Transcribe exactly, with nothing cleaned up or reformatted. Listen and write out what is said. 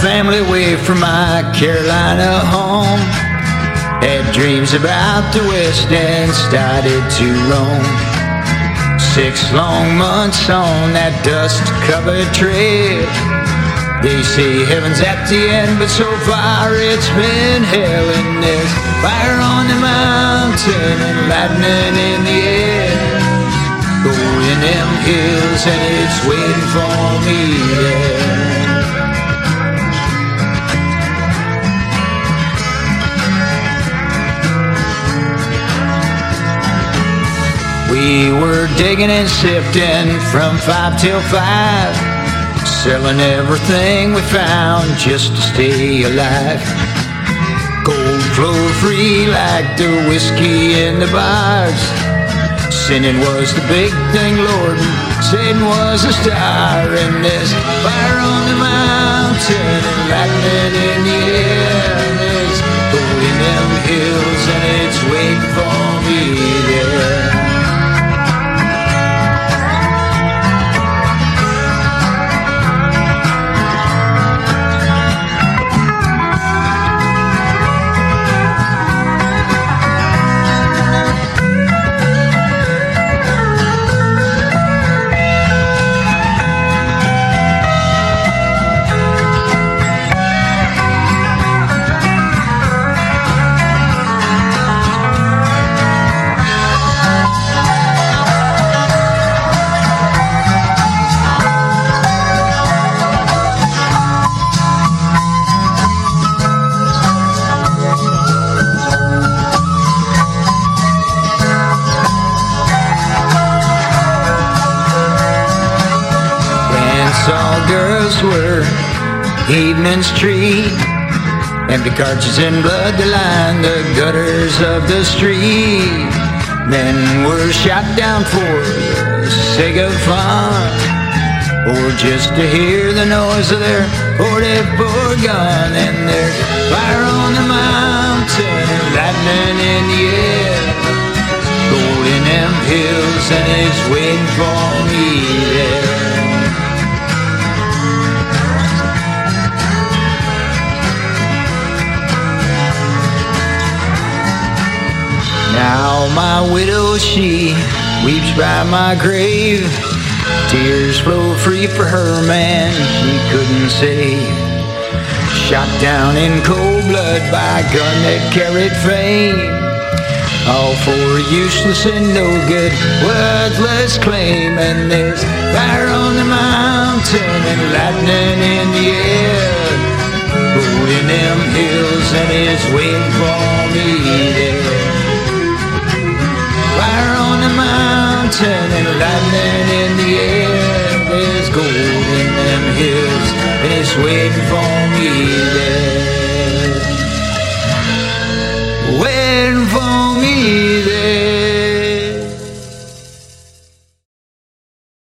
family away from my Carolina home. Had dreams about the West and started to roam. Six long months on that dust-covered trail. They say heaven's at the end, but so far it's been hell. And there's fire on the mountain and lightning in the air. Gold in them hills and it's waiting for me there. We were digging and sifting from five till five, selling everything we found just to stay alive. Gold flowed free like the whiskey in the bars. Sinning was the big thing, Lord, and Satan was a star. And there's fire on the mountain and lightning in the air. And there's gold in them hills and it's waiting for me there. All girls were evening's treat. Empty cartridges and blood to line the gutters of the street. Men were shot down for the sake of fun, or just to hear the noise of their forty-four gun. And there's fire on the mountain and lightning in the air. Gold in them hills and it's waiting for me there. Now my widow, she weeps by my grave. Tears flow free for her man she couldn't save. Shot down in cold blood by a gun that carried fame. All for a useless and no good, worthless claim. And there's fire on the mountain and lightning in the air. Gold in them hills and it's waiting for me there. Fire on the mountain and lightning in the air. There's gold in them hills and it's waiting for me there.